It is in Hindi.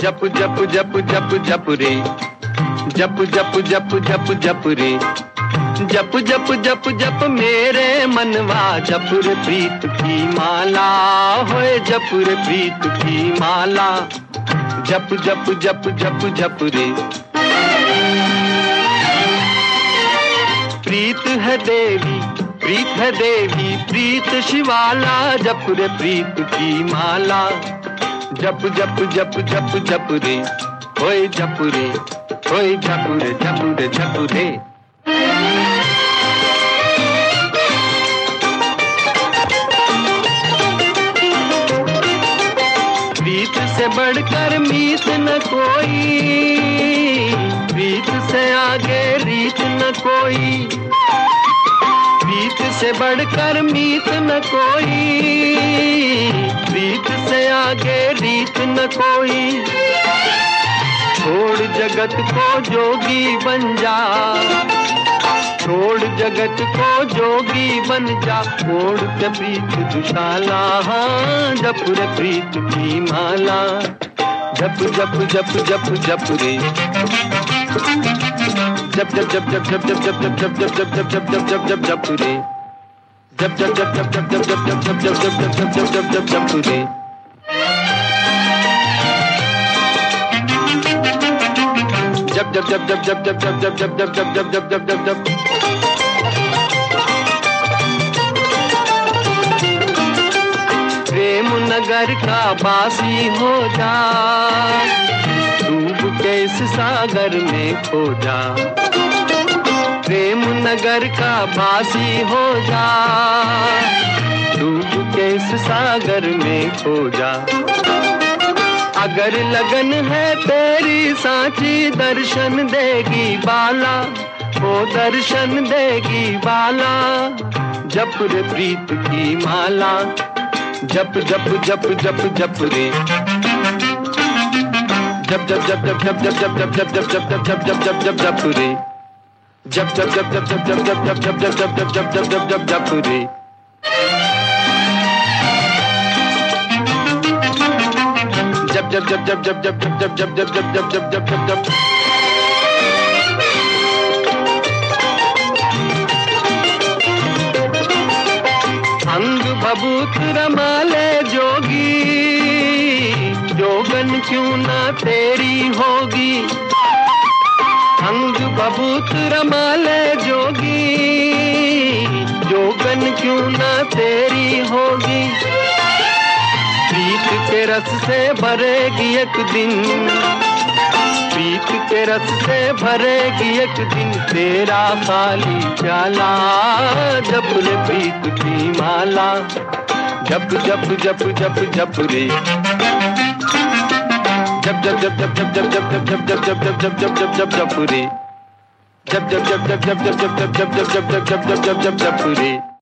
जप जप जप जप जप रे, जप जप जप जप जप रे, जप जप जप जप मेरे मनवा, जप रे प्रीत की माला, होए जप रे प्रीत की माला, जप जप जप जप जप रे। प्रीत है देवी, प्रीत है देवी, प्रीत शिवाला, जप रे प्रीत की माला, जप जप जप जप जप रे, होए जप रे, होए जप रे जप रे जप रे। प्रीत से बढ़कर मीत न कोई, प्रीत से आगे रीत न कोई, प्रीत से बढ़कर मीत न कोई, प्रीत से आगे रीत न कोई। छोड़ जगत को जोगी बन जा, छोड़ जगत को जोगी बन जा, छोड़ के प्रीत दुशाला, हाँ जप रे प्रीत की माला, जप जप जप जप जप रे, जप जप जप जप जप जप जप जप जप जप जप जप जप जप जप जप रे, जप जप जप जप जप जप जप जप जप जप जप जप जप जप जप जप रे। जप जप जप जप जप जप जप जप जप जप जप जप जप जप जप। प्रेम नगर का बासी हो जा, डूब के इस सागर में खो जा, प्रेम नगर का बासी हो जा, डूब के इस सागर में खो जा। अगर लगन है तेरी सांची, दर्शन देगी बाला, वो दर्शन देगी बाला, जप रे प्रीत की माला, जप जप जप जप जप रे, जप जप जप जप जप जप जप जप जप जप जप जप जप जप जप जप रे, जप जप जप जप जप जप जप जप जप जप जप जप जप जप जप जप रे। जप जप जप जप जप जप जप जप जप जप जप जप जप जप जप। अंग भभूत रमाले जोगी, जोगन क्यों ना तेरी होगी, अंग भभूत रमाले जोगी, जोगन क्यों ना तेरी होगी। प्रीत के रस से भरेगी एक दिन, प्रीत के रस से भरेगी एक दिन, तेरा खाली प्याला, जप रे प्रीत की माला, जप जप जप जप जप रे, जप जप जप जप जप जप जप जप जप जप जप जप जप जप जप जप रे, जप जप जप जप जप जप जप जप जप जप जप जप जप जप जप रे।